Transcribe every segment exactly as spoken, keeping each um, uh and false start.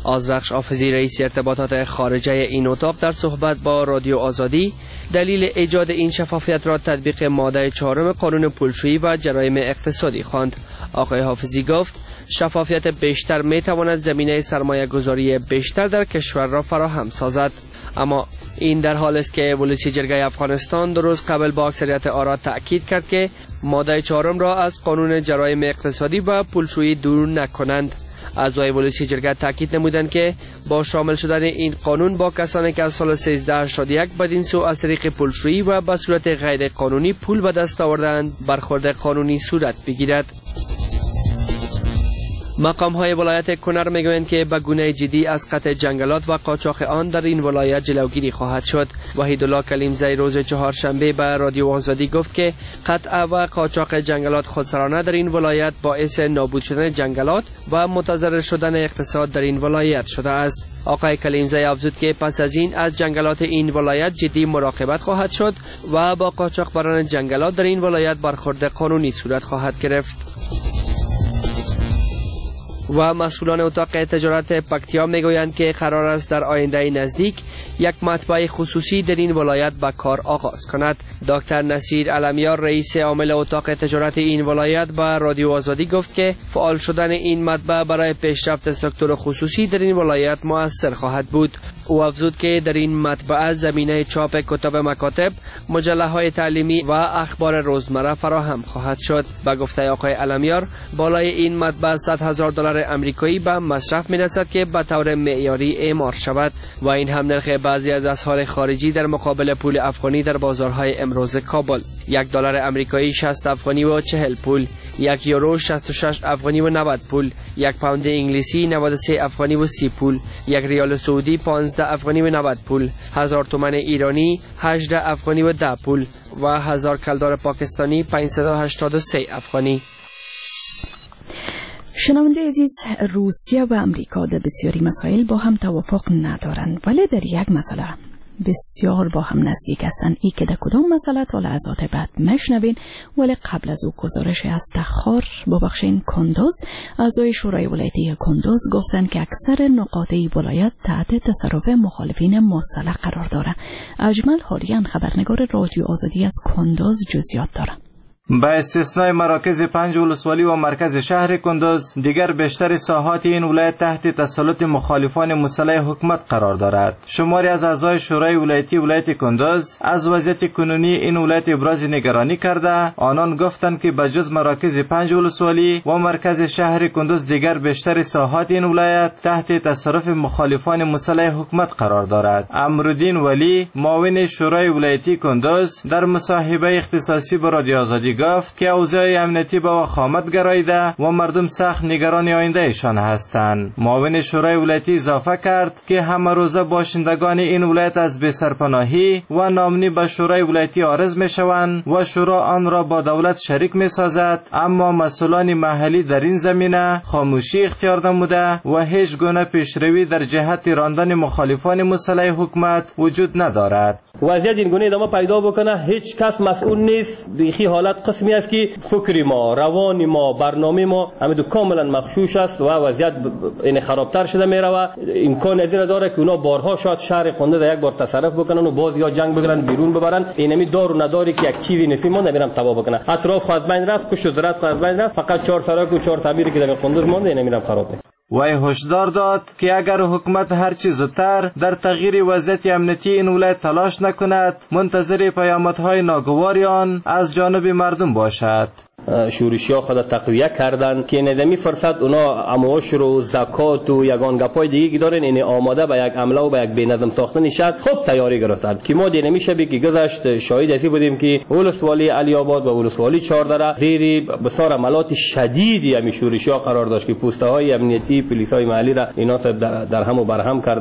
آذرخش حافظی رئیس ارتباطات خارجه این اتاق در صحبت با رادیو آزادی دلیل ایجاد این شفافیت را تطبیق ماده چهارم قانون پولشویی و جرایم اقتصادی خواند. آقای حافظی گفت شفافیت بیشتر می تواند زمینه سرمایه گذاری بیشتر در کشور را فراهم سازد. اما این در حال است که ولایت جرگه افغانستان دو روز قبل با اکثریت آرا تأکید کرد که ماده چهارم را از قانون جرایم اقتصادی و پولشویی دور نکنند. اعضای ولایت جرگه تاکید نمودند که با شامل شدن این قانون با کسانی که از سال سیزده هشتاد و یک بدین سو از طریق پولشویی و به صورت غیر قانونی پول به دست آوردند برخورد قانونی صورت بگیرد. مقام های ولایت کنر میگویند که به گونه جدی از قطع جنگلات و قاچاق آن در این ولایت جلوگیری خواهد شد. وحیدالله کلیمزی روز چهارشنبه به رادیو آزادی گفت که قطع و قاچاق جنگلات خودسرانه در این ولایت باعث نابود شدن جنگلات و متضرر شدن اقتصاد در این ولایت شده است. آقای کلیمزی افزود که پس از این از جنگلات این ولایت جدی مراقبت خواهد شد و با قاچاق بران جنگلات در این ولایت برخورد قانونی صورت خواهد گرفت. و مسئولان اتاق تجارت پکتیا میگویند که قرار است در آینده نزدیک یک مطبع خصوصی در این ولایت به کار آغاز کند. دکتر نصیر علمیار رئیس عامل اتاق تجارت این ولایت به رادیو آزادی گفت که فعال شدن این مطبع برای پیشرفت سکتور خصوصی در این ولایت مؤثر خواهد بود. او افزود که در این مطبع زمینه چاپ کتاب مکاتب، مجله های تعلیمی و اخبار روزمره فراهم خواهد شد. به گفته آقای علمیار بالای این مطبع صد هزار دلار امریکایی به مصرف می‌رسد که به طور معیاری اعمار شود و این هم نرخ بعضی از اسعار خارجی در مقابل پول افغانی در بازارهای امروز کابل. یک دلار امریکایی شصت افغانی و چهل پول، یک یورو شصت و شش افغانی و نود پول، یک پوند انگلیسی نود و سه افغانی و سی پول، یک ریال سعودی پانزده افغانی و نود پول، هزار تومان ایرانی هجده افغانی و ده پول و هزار کلدار پاکستانی پانصد و هشتاد و سه افغانی. شنونده عزیز، روسیه و امریکا در بسیاری مسائل با هم توافق ندارند، ولی در یک مسئله بسیار با هم نزدیک هستند. ای که در کدام مسئله تا لحظات بعد مشنوین، ولی قبل از او گزارش از تخار با بخشین کندوز. اعضای شورای ولایتی کندوز گفتند که اکثر نقاط ولایت تحت تصرف مخالفین مسلح قرار دارند. اجمل حاریان خبرنگار رادیو آزادی از کندوز جزئیات دارد. با استثنای مراکز پنج ولسوالی و مرکز شهر کندوز، دیگر بیشتر ساحات این ولایت تحت تسلط مخالفان مسلح حکومت قرار دارد. شماری از اعضای شورای ولایتی ولایت کندوز از وضعیت کنونی این ولایت ابراز نگرانی کرده. آنان گفتند که بجز مراکز پنج ولسوالی و مرکز شهر کندوز، دیگر بیشتر ساحات این ولایت تحت تصرف مخالفان مسلح حکومت قرار دارد. امرالدین ولی، معاون شورای ولایتی کندوز، در مصاحبه اختصاصی با رادیو آزادی گفت که اوضاع امنیتی به وخامت گراییده و مردم سخت نگران آینده ایشان هستند. معاون شورای ولایتی اضافه کرد که همه روزه باشندگان این ولایت از بی‌سرپناهی و ناامنی به شورای ولایتی عارض میشوند و شورا آن را با دولت شریک میسازد، اما مسئولان محلی در این زمینه خاموشی اختیار نموده و هیچ گونه پیشروی در جهت راندن مخالفان مسلح حکومت وجود ندارد. وضعیت این گونه ادامه پیدا بکنه، هیچ کس مسئول نیست. دیخی حالت قسمی است که فکر ما، روان ما، برنامه ما همه کاملا مغشوش است و وضعیت این خرابتر شده میره. امکان نداره داره که اونا بارها شاید شهر خونده در یک بار تصرف بکنن و باز یا جنگ بگیرن بیرون ببرن. اینمی دار و نداری که یک چیزی نسی مونده نمیرم تباه بکنه. اطراف از بین رفت، کش و زرات از بین رفت، فقط چهار سراک و چهار تعمیری که در خونده مونده نمیرم خراب میشه. وی هشدار داد که اگر حکومت هر چیز زودتر در تغییر وضعیت امنیتی این ولایت تلاش نکند، منتظر پیامدهای ناگواری آن از جانب مردم باشد. شورشیا خود تقویه کردن که ندمی فرصت اونا امواشر و زکات و یگان گپای دیگه که دارن این آماده به یک عمله و به یک بینظم ساختن شد خب تیاری گرفتن که ما دیگه نمیشه که گذشت شاهد اسی بودیم که ولسوالی علی آباد و ولسوالی چهاردره زیر بسیار عملات شدیدی همی شورشیا قرار داشت که پوسته های امنیتی پلیس های محلی را اینا در هم و برهم کردن.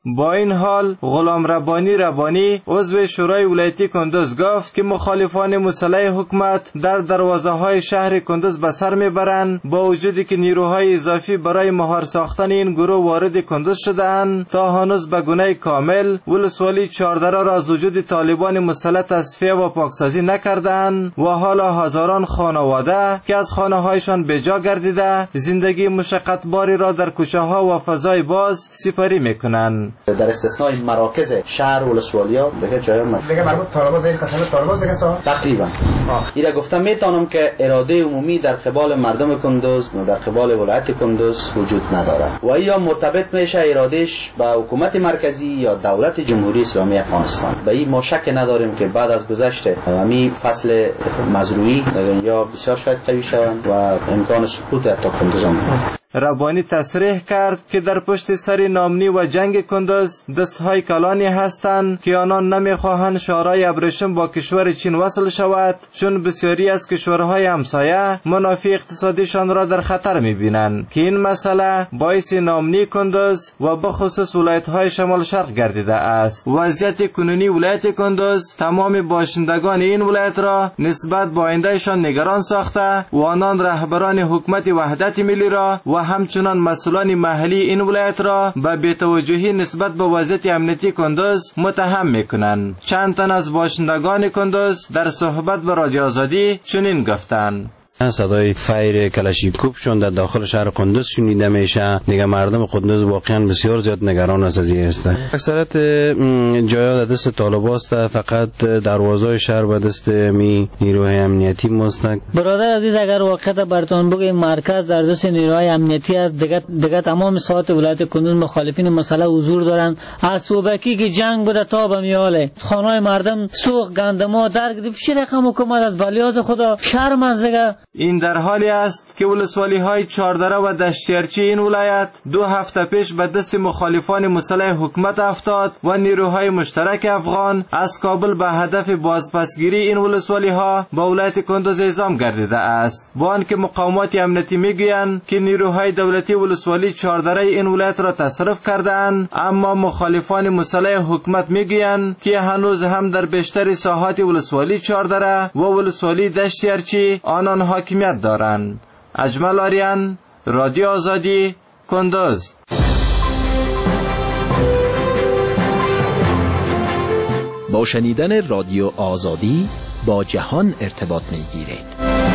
با این حال غلام ربانی ربانی عضو شورای ولایتی کندوز گفت که مخالفان مسلح حکومت در دروازه های شهر کندوز به سر میبرند، با وجودی که نیروهای اضافی برای مهار ساختن این گروه وارد کندوز شدند تا هنوز به گونه کامل ولسوالی چهاردره را از وجود طالبان مسلح تصفیه و پاکسازی نکردند و حالا هزاران خانواده که از خانه هایشان به جا گردیده زندگی مشقت باری را در کوچه ها و فضای باز سپری میکنند. در استثنای مراکز شهر ولسوالیا دیگه جای ما دیگه مربوط طالبان زیر قسم طالبان دیگه سا تقریبا اینا گفتم میتونم که اراده عمومی در قبال مردم کندوز و در قبال ولایت کندوز وجود نداره و یا مرتبط میشه ارادهش با حکومت مرکزی یا دولت جمهوری اسلامی افغانستان. به این ما شک نداریم که بعد از گذشت همین فصل مزروعی یا بسیار شاید قوی شوند و امکان سقوط تا کندوز هم. ربانی تصریح کرد که در پشت سر نامنی و جنگ کندوز دستهای کلانی هستند که آنان نمیخواهند شورای ابریشم با کشور چین وصل شود، چون بسیاری از کشورهای همسایه منافع اقتصادیشان را در خطر میبینند که این مسئله باعث نامنی کندوز و بخصوص ولایت‌های شمال شرق گردیده است. وضعیت کنونی ولایت کندوز تمام باشندگان این ولایت را نسبت به آیندهشان نگران ساخته و آنان رهبران حکومت وحدت ملی را و همچنان مسئولان محلی این ولایت را به بی‌توجهی نسبت به وضعیت امنیتی کندوز متهم میکنند. چند تن از باشندگان کندوز در صحبت با رادیو آزادی چنین گفتند: صدای فایر کلاشینکوفشون در داخل شهر کندوز شنیده میشه. دیگه مردم کندوز واقعا بسیار زیاد نگران از این است. اکثریت جایا در دست طالباست، فقط دروازه شهر به دست می نیروهای امنیتی مستند. برادر عزیز، اگر واقعا براتون بگم مرکز در دست نیروهای امنیتی است، دیگه دیگه تمام ساعت ولایت کندوز مخالفین مسئله حضور دارند. از صوبکی که جنگ بوده تا به میاله خانه‌های مردم سوق گندما در گرفت. چه رقم حکومت از بلیاز خدا شرم از دیگه. این در حالی است که ولسوالی های چهاردره و دشتیرچی این ولایت دو هفته پیش به دست مخالفان مسلح حکومت افتاد و نیروهای مشترک افغان از کابل به هدف بازپسگیری این ولسوالی ها به ولایت کندوز اعزام گردیده است. با آنکه مقامات امنیتی میگویند که نیروهای دولتی ولسوالی چهاردره این ولایت را تصرف کردند، اما مخالفان مسلح حکومت میگویند که هنوز هم در بیشتر ساحات ولسوالی چهاردره و ولسوالی دشتیرچی آنان حاکمیت دارند. اجمل آریان، رادیو آزادی، کندوز. با شنیدن رادیو آزادی با جهان ارتباط میگیرید.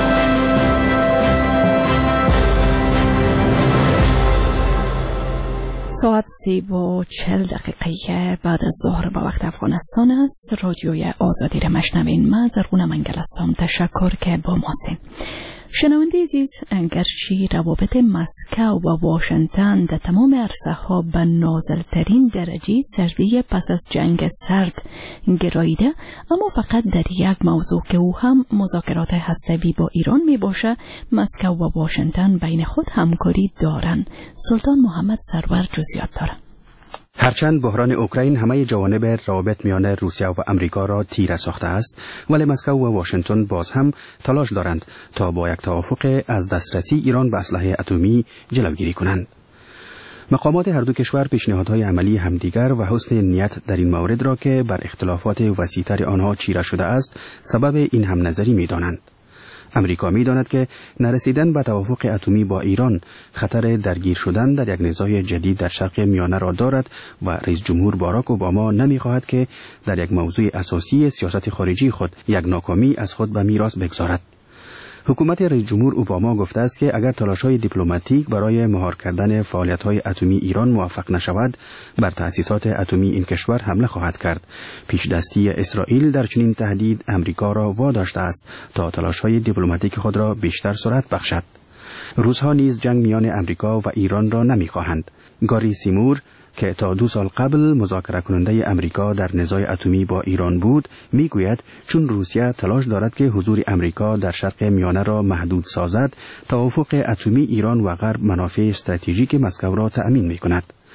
ساعت سی و چل دقیقه بعد از ظهر با وقت افغانستان است. رادیوی آزادی را مشنوین. من زرغون منگل هستم. تشکر که با ماستین. شنونده عزیز، اگرچه روابط مسکو و واشنگتن در تمام عرصه ها به نازلترین درجه سردی پس از جنگ سرد گراییده، اما فقط در یک موضوع که او هم مذاکرات هسته‌ای با ایران می باشه، مسکو و واشنگتن بین خود همکاری دارند. سلطان محمد سرور جزئیات دارد. هرچند بحران اوکراین همه جوانب روابط میان روسیه و امریکا را تیره ساخته است، ولی مسکو و واشنگتن باز هم تلاش دارند تا با یک توافق از دسترسی ایران به اسلحه اتمی جلوگیری کنند. مقامات هر دو کشور پیشنهادهای عملی همدیگر و حسن نیت در این مورد را که بر اختلافات وسیع‌تر آنها چیره شده است سبب این هم نظری می‌دانند. امریکا می‌داند که نرسیدن به توافق اتمی با ایران خطر درگیر شدن در یک نزاع جدید در شرق میانه را دارد و رئیس جمهور باراک اوباما نمی‌خواهد که در یک موضوع اساسی سیاست خارجی خود یک ناکامی از خود به میراث بگذارد. حکومت رئیس جمهور اوباما گفته است که اگر تلاش‌های دیپلماتیک برای مهار کردن فعالیت‌های اتمی ایران موفق نشود، بر تأسیسات اتمی این کشور حمله خواهد کرد. پیش دستی اسرائیل در چنین تهدید امریکا را واداشته است تا تلاش‌های دیپلماتیک خود را بیشتر سرعت بخشد. روس‌ها نیز جنگ میان امریکا و ایران را نمی‌خواهند. گاری سیمور که تا دو سال قبل مذاکره کننده امریکا در نزاع اتمی با ایران بود، میگوید چون روسیه تلاش دارد که حضور امریکا در شرق میانه را محدود سازد، توافق اتمی ایران و غرب منافع استراتژیک مسکو را تأمین میکند.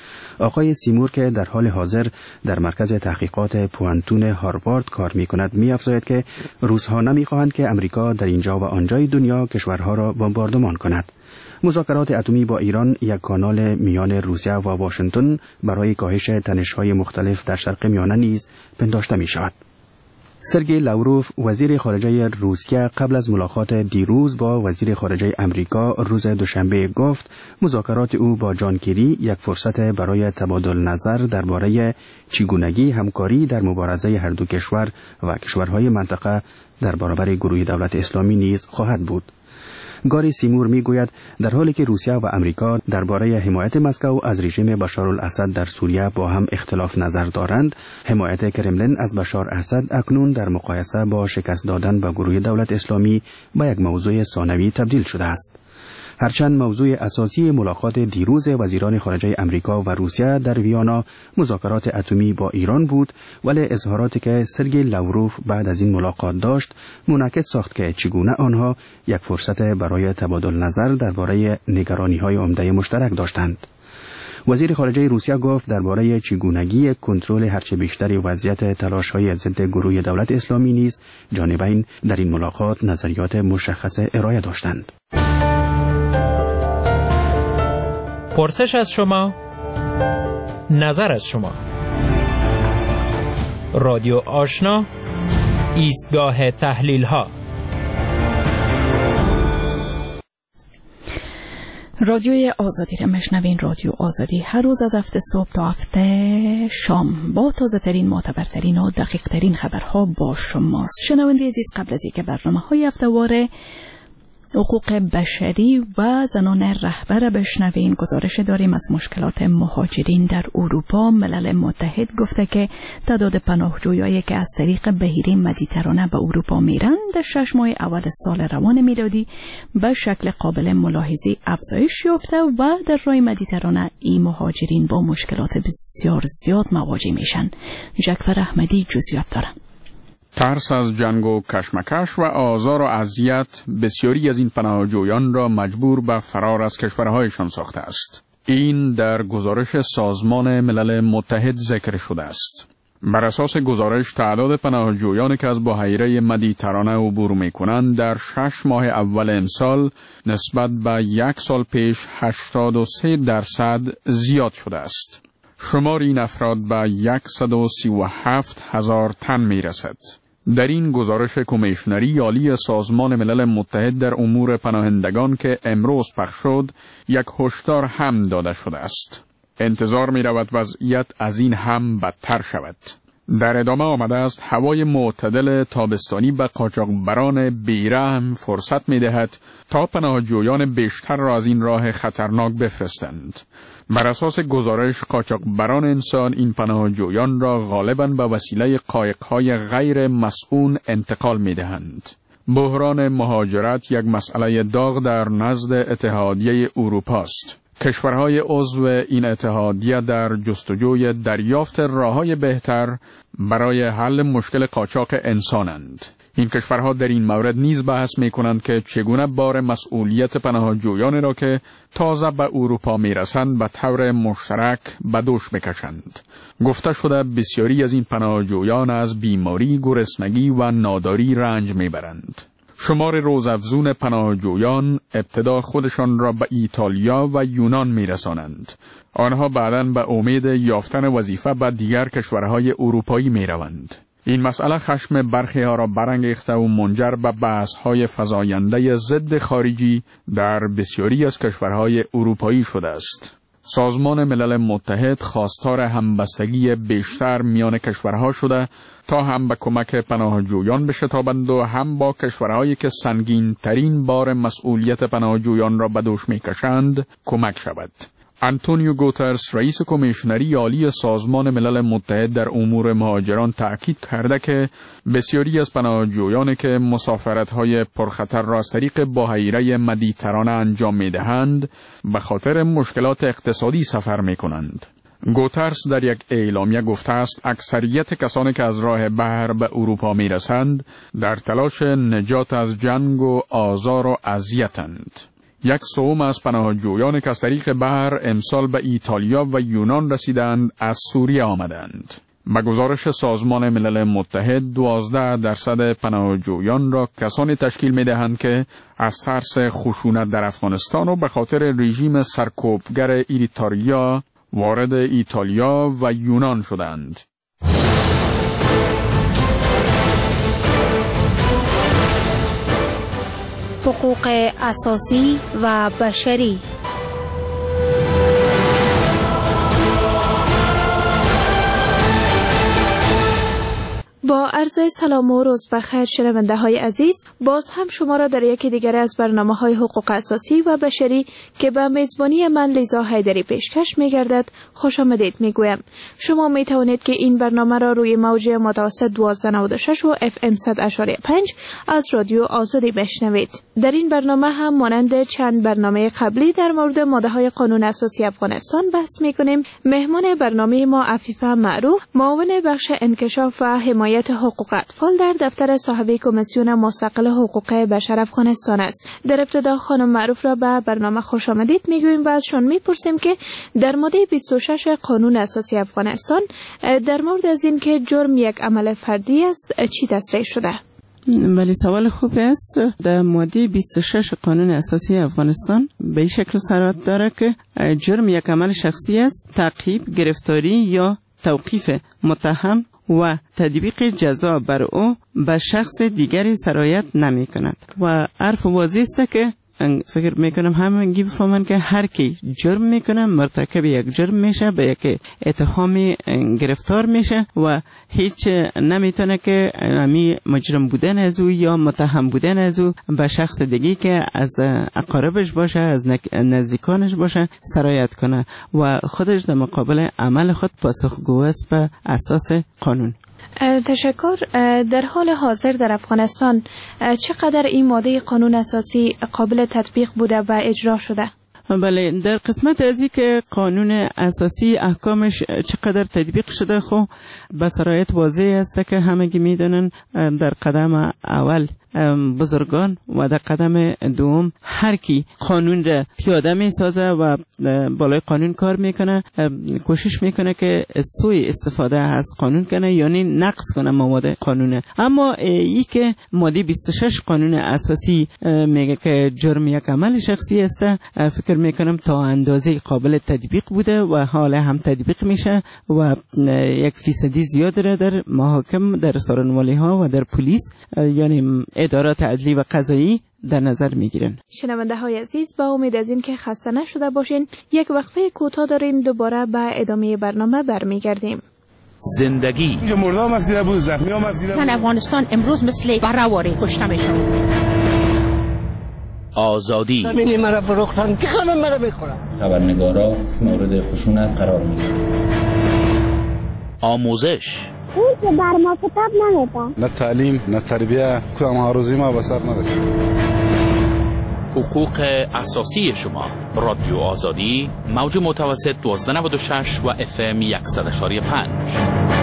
آقای سیمور که در حال حاضر در مرکز تحقیقات پوانتون هاروارد کار می کند می افزاید که روس‌ها نمی خواهند که امریکا در اینجا و آنجای دنیا کشورها را بمباردمان کند. مذاکرات اتمی با ایران یک کانال میان روسیه و واشنگتن برای کاهش تنش‌های مختلف در شرق میانه نیز پنداشته می شود. سرگئی لاوروف وزیر خارجه روسیه قبل از ملاقات دیروز با وزیر خارجه امریکا روز دوشنبه گفت مذاکرات او با جان کری یک فرصت برای تبادل نظر درباره چگونگی همکاری در مبارزه هر دو کشور و کشورهای منطقه در برابر گروه دولت اسلامی نیز خواهد بود. گاری سیمور می گوید در حالی که روسیه و امریکا درباره حمایت مسکو از رژیم بشار الاسد در سوریه با هم اختلاف نظر دارند، حمایت کرملین از بشار اسد اکنون در مقایسه با شکست دادن به گروه دولت اسلامی به یک موضوع ثانوی تبدیل شده است. هرچند موضوع اساسی ملاقات دیروز وزیران خارجه امریکا و روسیه در ویانا مذاکرات اتمی با ایران بود، ولی اظهاراتی که سرگئی لاوروف بعد از این ملاقات داشت منعکس ساخت که چگونه آنها یک فرصت برای تبادل نظر درباره نگرانی‌های عمده مشترک داشتند. وزیر خارجه روسیه گفت درباره چگونگی کنترل هرچه بیشتری وضعیت تلاش‌های ضد گروه دولت اسلامی نیز جانبین در این ملاقات نظریات مشخص ارائه داشتند. پرسش از شما، نظر از شما. رادیو آشنا، ایستگاه تحلیل ها. رادیوی آزادی را مشنوین. رادیو آزادی هر روز از هفته صبح تا هفته شام با تازه ترین، معتبرترین و دقیق ترین خبرها با شماست. شنونده عزیز، قبل از اینکه برنامه های هفته‌واره حقوق بشری و زنان رهبر بشنوین، گزارش داریم از مشکلات مهاجرین در اروپا. ملل متحد گفته که تعداد پناهجویانی که از طریق بحیره مدیترانه به اروپا میرند در شش ماه اول سال روان میلادی به شکل قابل ملاحظه افزایش یافته و در راه مدیترانه این مهاجرین با مشکلات بسیار زیاد مواجه میشن. جعفر احمدی جزئیات داره. ترس از جنگ و کشمکش و آزار و اذیت بسیاری از این پناهجویان را مجبور به فرار از کشورهایشان ساخته است. این در گزارش سازمان ملل متحد ذکر شده است. بر اساس گزارش تعداد پناهجویانی که از بحیره مدیترانه عبور می‌کنند در شش ماه اول امسال نسبت به یک سال پیش هشتاد و سه درصد زیاد شده است. شمار این افراد به صد و سی و هفت هزار تن می‌رسد. در این گزارش کمیشنری عالی سازمان ملل متحد در امور پناهندگان که امروز پخش شد، یک هشدار هم داده شده است. انتظار می رود وضعیت از این هم بدتر شود. در ادامه آمده است هوای معتدل تابستانی به قاچاقبران بیرحم فرصت می دهد تا پناهجویان بیشتر را از این راه خطرناک بفرستند. بر اساس گزارش قاچاقبران انسان این پناهجویان را غالباً به وسیله قایق‌های غیر مسئول انتقال می‌دهند. بحران مهاجرت یک مسئله داغ در نزد اتحادیه اروپا است. کشورهای عضو این اتحادیه در جستجوی دریافت راه‌های بهتر برای حل مشکل قاچاق انسانند. این کشورها در این مورد نیز بحث می کنند که چگونه بار مسئولیت پناهجویان را که تازه به اروپا می رسند به طور مشترک به دوش بکشند. گفته شده بسیاری از این پناهجویان از بیماری، گرسنگی و ناداری رنج می برند. شمار روزافزون پناهجویان ابتدا خودشان را به ایتالیا و یونان می رسانند. آنها بعداً به امید یافتن وظیفه به دیگر کشورهای اروپایی می روند. این مسئله خشم برخی ها را برانگیخته و منجر به بحث‌های فزاینده ضد خارجی در بسیاری از کشورهای اروپایی شده است. سازمان ملل متحد خواستار همبستگی بیشتر میان کشورها شده تا هم به کمک پناهجویان بشتابند و هم با کشورهایی که سنگین ترین بار مسئولیت پناهجویان را به دوش می‌کشند کمک شود. آنتونیو گوترس رئیس کمیشنری عالی سازمان ملل متحد در امور مهاجران تأکید کرده که بسیاری از پناهجویانی که مسافرت‌های پرخطر را از طریق بحیره مدیترانه انجام می‌دهند به خاطر مشکلات اقتصادی سفر می‌کنند. گوترس در یک اعلامیه گفته است اکثریت کسانی که از راه بحر به اروپا می‌رسند در تلاش نجات از جنگ و آزار و اذیت‌اند. یک سوم از پناهجویان که از طریق بحر امسال به ایتالیا و یونان رسیدند از سوریه آمدند. به گزارش سازمان ملل متحد دوازده درصد پناهجویان را کسانی تشکیل می دهند که از ترس خشونت در افغانستان و به خاطر رژیم سرکوبگر ایریتاریا وارد ایتالیا و یونان شدند. حقوق اساسی و بشری. با عرض سلام و روز بخیر شنونده های عزیز، باز هم شما را در یکی دیگر از برنامه های حقوق اساسی و بشری که به میزبانی من لیزا حیدری پیشکش می گردد خوش آمدید می گویم. شما می توانید که این برنامه را روی موج متوسط دوازده نود و شش و اف ام صد اشاری پنج از رادیو آزادی بشنوید. در این برنامه هم مانند چند برنامه قبلی در مورد ماده های قانون اساسی افغانستان بحث می کنیم. مهمان برنامه ما عفیفه معروف، معاون بخش انکشاف و حمایت حقوق اطفال در دفتر صاحب کمیسیون مستقل حقوق بشر افغانستان است. در ابتدا خانم معروف را به برنامه خوش آمدید میگوییم و ازشون میپرسیم که در ماده بیست و شش قانون اساسی افغانستان در مورد از این که جرم یک عمل فردی است چی تصریح شده؟ ولی سوال خوب است. در ماده بیست و شش قانون اساسی افغانستان به این شکل صراحت داره که جرم یک عمل شخصی است، تعقیب، گرفتاری یا توقیف متهم و تطبیق جزا بر او به شخص دیگری سرایت نمی کند. و عرف واضح است که فکر میکنم همگی بفهمن که هر کی جرم میکنه مرتکب یک جرم میشه، به یک اتهام گرفتار میشه و هیچ نمیتونه که امی مجرم بودن از او یا متهم بودن از او به شخص دیگی که از اقاربش باشه، از نزدیکانش باشه سرایت کنه و خودش در مقابل عمل خود پاسخگو است به اساس قانون. تشکر. در حال حاضر در افغانستان چقدر این ماده قانون اساسی قابل تطبیق بوده و اجرا شده؟ بله، در قسمت از این که قانون اساسی احکامش چقدر تطبیق شده خو به صراحت واضح است که همگی میدونن در قدم اول بزرگان و در قدم دوم هر کی قانون را پیاده می سازه و بالای قانون کار میکنه کوشش میکنه که سوء استفاده از قانون کنه، یعنی نقض کنه مواد قانونه. اما ای که ماده بیست و شش قانون اساسی میگه که جرم یک عمل شخصی است، فکر میکنم تا اندازه قابل تطبیق بوده و حالا هم تطبیق میشه و یک فیصدی زیاد را در محاکم، در سارنوالی ها و در پلیس یعنی ادارات عدلی و قضایی در نظر میگیرن. شنونده های عزیز، با امید از این که خسته نشده باشین یک وقفه کوتاه داریم، دوباره به ادامه برنامه برمیگردیم. زندگی مردم مسیده بود، زخمی ها مسیده بود. زن افغانستان امروز مثل برآوری کشته میشن. آزادی همینی مرا فروختن که همه مرا بخورن. خبرنگارا مورد خشونت قرار میگیرن. آموزش اون که بر ما کتاب نمیده، نه تعلیم نه تربیه، کدام هاروزی ما به سر نرسید. حقوق اساسی شما. رادیو آزادی، موج متوسط دوازده نود و شش و اف ام صد و پنج.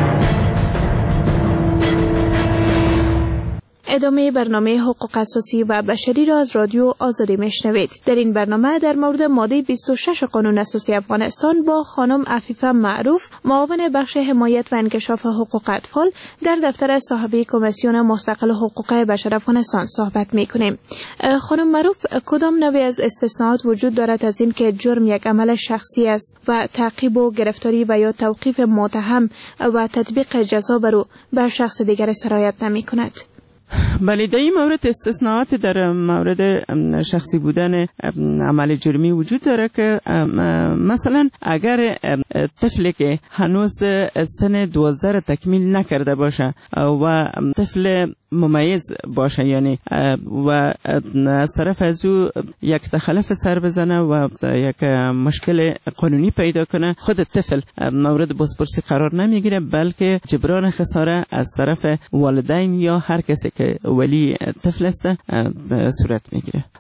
ادامه برنامه حقوق اساسی و بشری را از رادیو آزادی میشنوید. در این برنامه در مورد ماده بیست و شش قانون اساسی افغانستان با خانم عفیفه معروف، معاون بخش حمایت و انکشاف حقوق اطفال در دفتر صاحب کمیسیون مستقل حقوق بشر افغانستان صحبت میکنیم. خانم معروف، کدام نوعی از استثناءات وجود دارد از این که جرم یک عمل شخصی است و تعقیب و گرفتاری و یا توقیف متهم و تطبیق جزا بر او بر شخص دیگر سرایت نمی کند؟ بله، در این مورد استثناءات در مورد شخصی بودن عمل جرمی وجود داره که مثلا اگر طفلی که هنوز سن دوازده را تکمیل نکرده باشه و طفل ممیز باشه، یعنی و از طرف از او یک تخلف سر بزنه و یک مشکل قانونی پیدا کنه، خود طفل مورد بازپرسی قرار نمیگیره، بلکه جبران خساره از طرف والدین یا هر کسی که ولی طفل است صورت میگیره.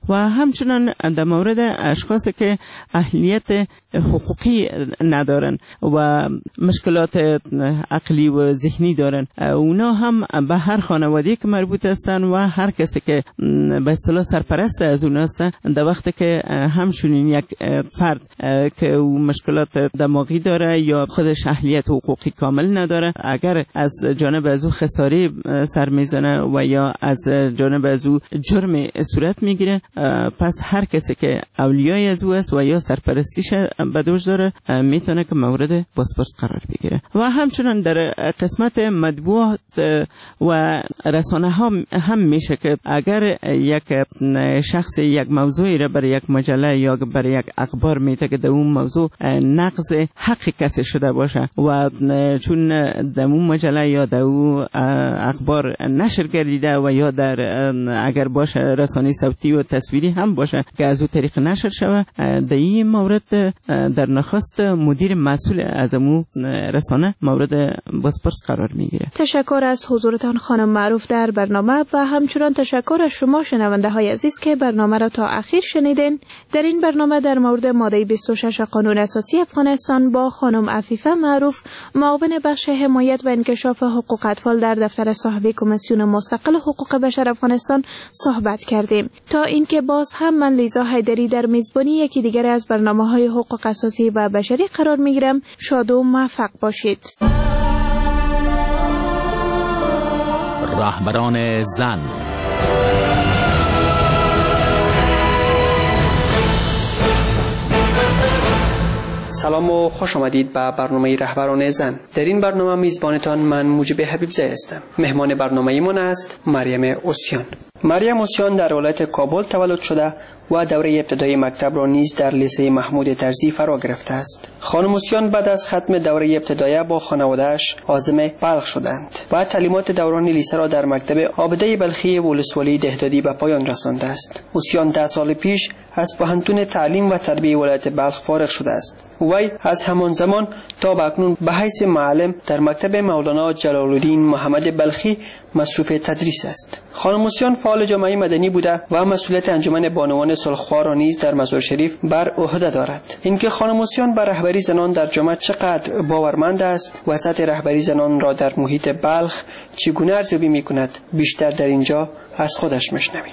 و همچنان در مورد اشخاصی که اهلیت حقوقی ندارن و مشکلات عقلی و ذهنی دارن، اونا هم به هر خانواده که مربوط هستن و هر کسی که به اصطلاح سرپرست از اون هستن، در وقتی که همچنین یک فرد که او مشکلات دماغی داره یا خودش اهلیت حقوقی کامل نداره، اگر از جانب از او خساری سر میزنه و یا از جانب از او جرم صورت میگیره، پس هر کسی که اولیای از او است و یا سرپرستیش به دوش داره میتونه که مورد بازپرس قرار بگیره. و همچنان در قسمت مطبوعات و رسانه ها هم میشه که اگر یک شخص یک موضوعی را برای یک مجله یا برای یک اخبار میده که در اون موضوع نقض حق کسی شده باشه و چون در اون مجله یا در اون اخبار نشر گردیده و یا در اگر باشه رسانه صوتی و تصویری هم باشه که از اون طریق نشر شوه، در این مورد در نخست مدیر مسئول از اون رسانه مورد بازپرس قرار میگیره. تشکر از حضورتان خانم معروف در برنامه و همچنان تشکر از شما شنونده های عزیز که برنامه را تا اخیر شنیدین. در این برنامه در مورد ماده بیست و شش قانون اساسی افغانستان با خانم عفیفه معروف، معاون بخش حمایت و انکشاف حقوق اطفال در دفتر صاحب کمیسیون مستقل حقوق بشر افغانستان صحبت کردیم. تا اینکه باز هم من لیزا حیدری در میزبانی یکی دیگر از برنامه‌های حقوق اساسی و بشری قرار میگیرم. شاد و موفق باشید. رهبران زن. سلام و خوش آمدید به برنامه رهبران زن. در این برنامه میزبانتان من موجب حبیبزی هستم. مهمان برنامه ایمان است مریم اوسیان. مریم اوسیان در ولایت کابل تولد شده و دوره ابتدایی مکتب را نیز در لیسه محمود طرزی فرا گرفته است. خانم اوسیان بعد از ختم دوره ابتدایی با خانواده‌اش عازم بلخ شدند و تعلیمات دوران لیسه را در مکتب عابده بلخی ولسوالی دهدادی به پایان رسانده است. اوسیان ده سال پیش از پوهنتون تعلیم و تربیه ولایت بلخ فارغ شده است. وی از همان زمان تا به اکنون به حیث معلم در مکتب مولانا جلال الدین محمد بلخی مصروف تدریس است. خانم اوسیان فعال جامعه مدنی بوده و مسئولیت انجمن بانوان صلح‌خواه را نیز در مزار شریف بر عهده دارد. اینکه خانم اوسیان بر رهبری زنان در جامعه چقدر باورمند است و سطح رهبری زنان را در محیط بلخ چگونه ارزیابی می‌کند، بیشتر در اینجا از خودش می‌شنویم.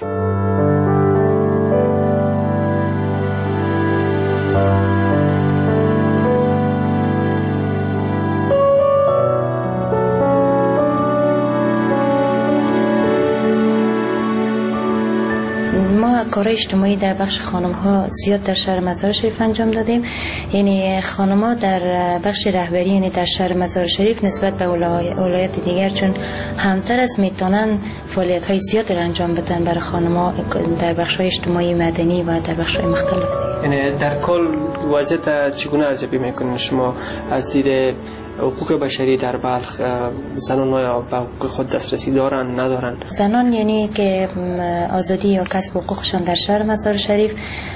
کار اجتماعی در بخش خانم ها زیاد در شهر مزار شریف انجام دادیم. یعنی خانم ها در بخش رهبری یعنی در شهر مزار شریف نسبت به ولایات دیگر چون همتر از میتونن فعالیت های زیاد را انجام بدن برای خانم ها در بخش های اجتماعی مدنی و در بخش های مختلف دیگر. یعنی در کل وضعیت چگونه ارزیابی میکنید شما از دید حقوق بشری در بلخ؟ زنان ها به حقوق خود دسترسی دارن ندارن؟ زنان یعنی که آزادی یا کسب حقوقشان در شهر مزار شریف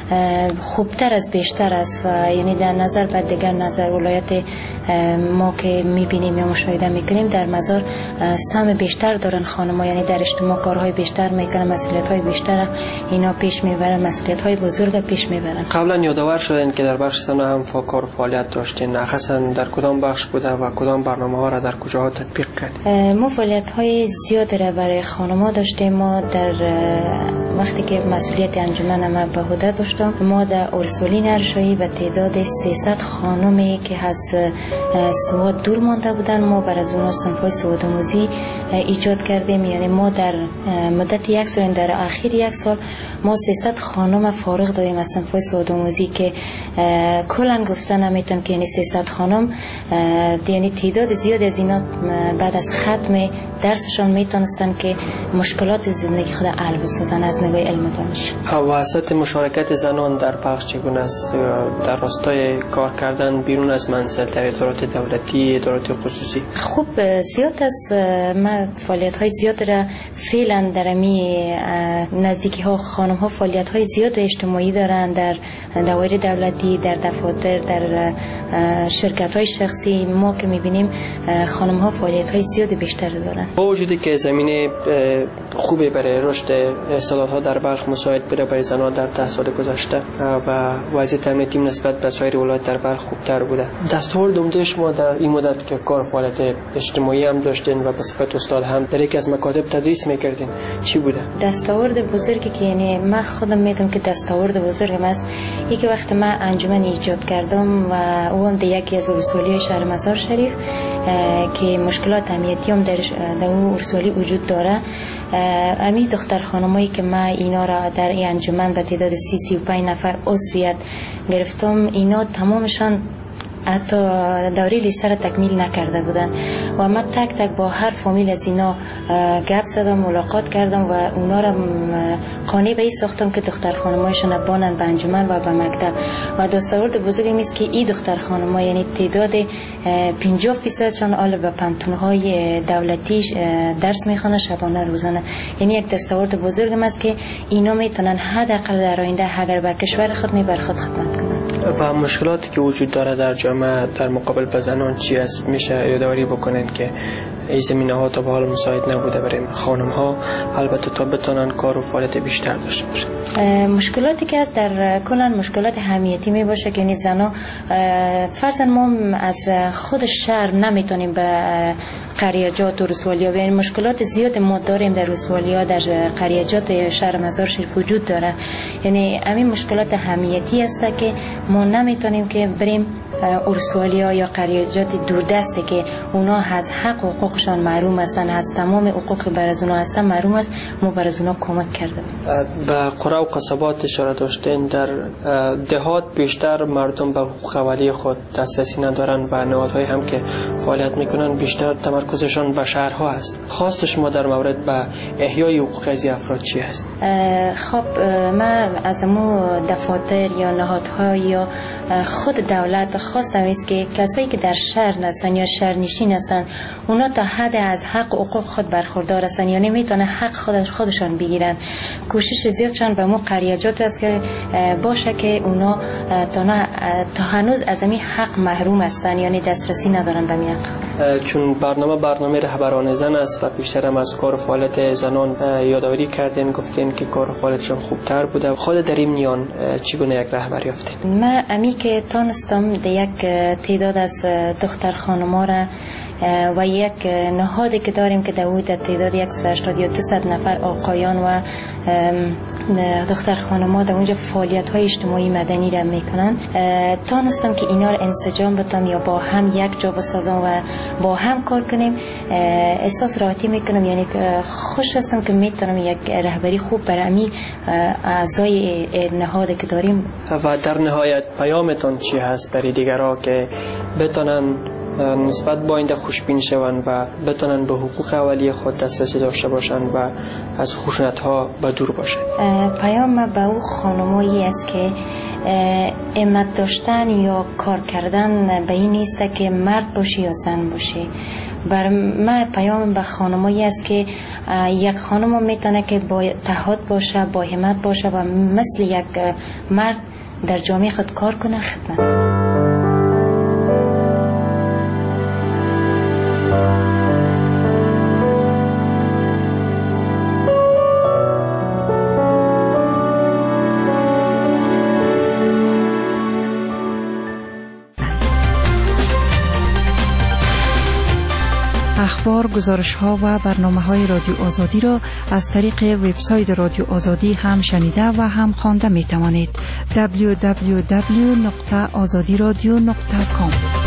خوبتر از بیشتر است و یعنی در نظر بعد دیگر نظر ولایت ما که میبینیم یا مشاهده میکنیم در مزار سهم بیشتر دارن خانم‌ها، یعنی در اجتماع کارهای بیشتر میکنن، مسئولیت‌های بیشتر اینا پیش میبرن، مسئولیت‌های بزرگ پیش میبرن. قبلا یادآور شدن که در بخش زنان هم فعال فعالیت داشتین، خاصا در کدام بخش بوده و کدام برنامه‌ها را در کجاها تطبیق کردید؟ ما فعالیت‌های زیادی را برای خانم‌ها داشتیم. ما در وقتی که مسئولیت انجمن ما به عهده داشتم، ما در ارسولی نرشایی به تعداد سیصد خانمی که از سواد دور مانده بودن ما بر از اونها صنف‌های سواد آموزی ایجاد کردیم. یعنی ما در مدت یک سال در اخیر یک سال ما سیصد خانم فارغ دادیم از صنف‌های سواد آموزی که کلا گفتن نمیتون که یعنی سیصد خانم یعنی تعداد زیاد از اینا بعد از ختم درسشان میتونستن که مشکلات زندگی خود حل بسازن از نگاه علم و دانش. واسط مشارکت زنان در بخش چگونه است در راستای کار کردن بیرون از منزل در ادارات دولتی، ادارات خصوصی؟ خوب زیاد از ما فعالیت های زیاد را فعلا در می نزدیکی ها خانم ها فعالیت های زیاد اجتماعی دارن در دوایر دولتی امنیتی، در دفاتر، در شرکت های شخصی ما که میبینیم خانم ها فعالیت های زیاد بیشتر دارن. با وجودی که زمینه خوبی برای رشد استعدادها در بلخ مساعد بوده برای زنان در ده سال گذشته و وضعیت امنیتی نسبت به سایر ولایت در بلخ خوبتر بوده. دستاورد عمده شما در این مدت که کار فعالیت اجتماعی هم داشتین و به صفت استاد هم در یکی از مکاتب تدریس میکردین چی بوده؟ دستاورد بزرگی که یعنی من خودم میدونم که دستاورد بزرگم است یکی وقت من انجمن ایجاد کردم و اون در یکی از ولسوالی شهر مزار شریف که مشکلات امنیتی هم در در اون ولسوالی وجود داره. امی دختر خانمایی که من اینا را در این انجمن به تعداد سی سی و پنج نفر عضویت گرفتم، اینا تمامشان حتی دوره لیسه را تکمیل نکرده بودن و من تک تک با هر فامیل از اینا گپ زدم، ملاقات کردم و اونا را قانع به این ساختم که دختر خانمایشون بانن به انجمن و به مکتب. و دستاورد بزرگی نیست که این دختر خانم‌ها یعنی تعداد پنجاه درصدشان آل به پانتون‌های دولتی درس میخوانن شبانه روزانه. یعنی یک دستاورد بزرگی است که اینا میتونن حداقل در آینده اگر بر کشور خود می بر خود خدمت کنند. و مشکلاتی که وجود داره در جامعه در مقابل با زنان چی است میشه یادآوری بکنن که این زمینه ها تا به حال مساعد نبوده برای خانم ها، البته تا بتونن کار و فعالیت بیشتر داشته باشن. مشکلاتی که از در کلان مشکلات حمیتی می باشه که یعنی زنا فرضاً ما از خود شهر نمیتونیم به قریجات و رسوالیا بیاین. مشکلات زیاد ما داریم در رسوالیا، در قریجات شهر مزار شریف وجود داره. یعنی همین مشکلات حمیتی است که ما نمیتونیم که بریم ارسوالیا یا قریجات دوردسته که اونا از حق و حقوقشان محروم هستن، از تمام حقوق بر از اونا هستن محروم است، ما بر از اونا کمک کرده. به قرى و قصبات اشاره داشتین. در دهات بیشتر مردم به حقوق اولیه خود دسترسی ندارن و نهادهایی هم که فعالیت میکنن بیشتر تمرکزشان به شهرها است. خواست شما در مورد به احیای حقوق از افراد چی است؟ خب من از مو دفاتر یا نهادها یا خود دولت خواستم است که کسایی که در شهر هستن یا شهرنشین هستن اونا تا حد از حق و حقوق خود برخوردار هستن، یعنی میتونه حق خود خودشان بگیرن. کوشش زیادشان به مو قریجات است که باشه که اونا تا, تا هنوز از این حق محروم هستن، یعنی دسترسی ندارن به این حق. چون برنامه برنامه رهبران زن است و بیشتر هم از کار و فعالیت زنان یادآوری کردین، گفتین که کار و فعالیتشون خوبتر بوده. خود در این میان چگونه یک رهبر یافتین؟ من امی که تانستم یک تعداد از دختر خانم‌ها را و یک نهادی که داریم که در تعداد صد و هشتاد یا دویست نفر آقایان و دختر خانم‌ها در اونجا فعالیت‌های اجتماعی مدنی را میکنن. تانستم که اینا را انسجام بدم یا با هم یک جا بسازم و با هم کار کنیم. احساس راحتی میکنم، یعنی خوش هستم که میتونم یک رهبری خوب برای امی اعضای نهادی که داریم. و در نهایت پیامتون چی هست برای دیگرها که بتونن نسبت با آینده خوشبین شوند و بتونن به حقوق اولیه خود دسترسی داشته باشند و از خشونت‌ها به دور باشند؟ پیام به او خانمایی است که همت داشتن یا کار کردن به این نیست که مرد باشی یا زن باشی. بر من پیام به خانمایی است که یک خانم میتونه که با اتحاد باشه، با همت باشه و مثل یک مرد در جامعه خود کار کنه، خدمت کنه. اخبار، گزارش‌ها و برنامه‌های رادیو آزادی را از طریق وبسایت رادیو آزادی هم شنیده و هم خوانده می‌توانید. دبلیو دبلیو دبلیو دات آزادی رادیو دات کام